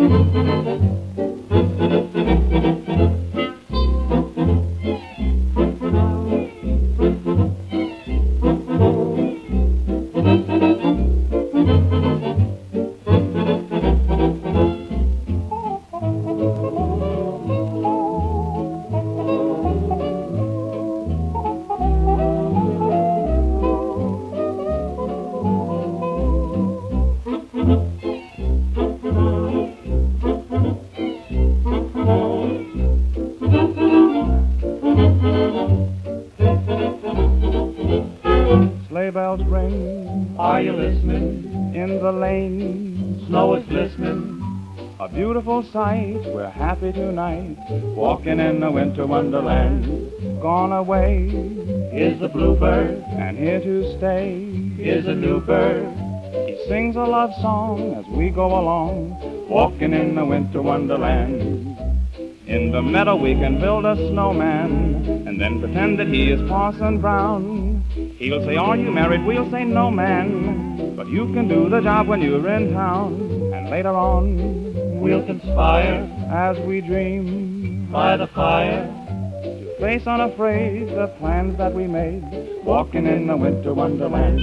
Sleigh bells ring, Are you listening? in the lane, Snow is glistening. a beautiful sight, we're happy tonight, walking in the winter wonderland. Gone away Is the bluebird? and here to stay Is a new bird? He sings a love song as we go along, walking in the winter wonderland. In the meadow we can build a snowman, and then pretend that he is Parson Brown. He'll say, "Are you married?" We'll say, "No, man, but you can do the job when you're in town." And later on, We'll conspire as we dream, by the fire. to face unafraid the plans that we made, walking in the winter wonderland.